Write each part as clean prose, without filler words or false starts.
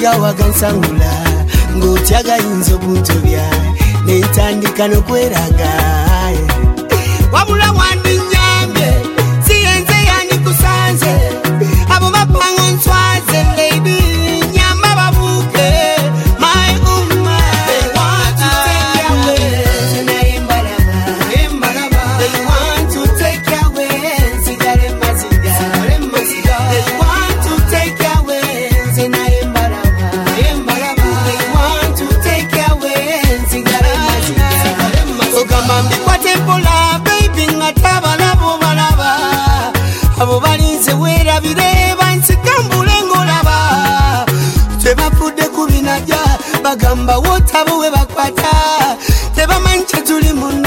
wagansangula ng'otyaga yinza okuntobya nentandika n'okweraga wabula wandinyambye siyenze yandikusanze abo bapango nswaze lady nyamba babuke my umma they want to take away naye embalaba they want to take away sigare maziga they want to take away naye embalaba they want to take away sigare maziga ogamba mbikwate mpola baby ngatabalabo balaba abo balinze weerabire bansikambule ngolaba tebafudde ku binaja bagamba wotabo we bakwata tebamanyi kye tuli muna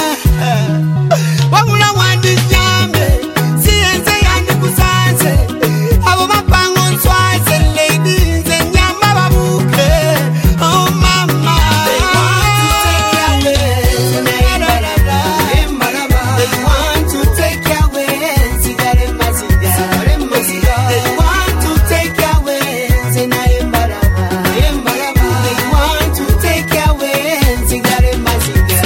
wabula wandinyambe siyenze yandikusanze abo bapango nswaze lady nze nyamba babuke oh mama they want to take away they want to take away sigare maziga they want to take away naye embalaba they want to take away sigare maziga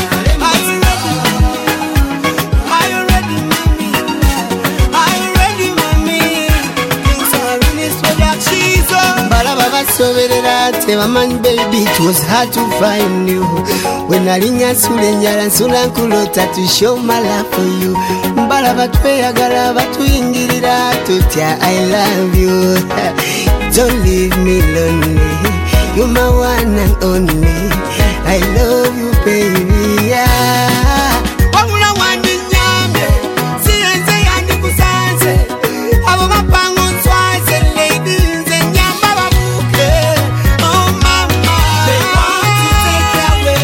are you ready mommy are you ready mommy things are really production balaba basoberera tebamanyi baby it was hard to find you when alinya nsula enjala nsula nkulota to show my love for you balaba tweyagala batuyingirira tutya I love you don't leave me lonely you're my one and only I love you baby wabula wandinyambye siyenze yandikusanze abo bapango nswaze lady nze nyamba babuke oh mama they want to take away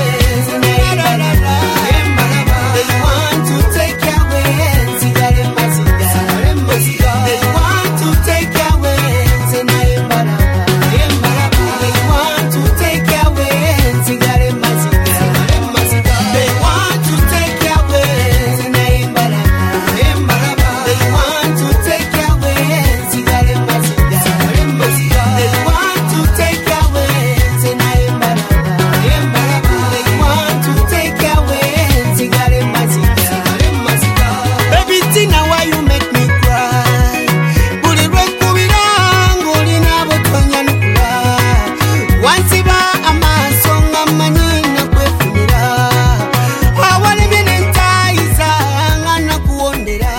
they want to take away sigare maziga they want to take away naye embalaba they want to take away sigare maziga they want to take away naye embalaba they want to take away sigare maziga they want to take away naye embalaba they want to take away sigare maziga baby Tina why you make me cry buli lwekubira ng'olina botonyanukula wansiba amaaso nga mmanyi nakwefunira awalibye nentayiza nga nakuwondera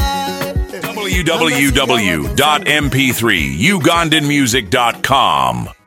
www.mp3ugandanmusic.com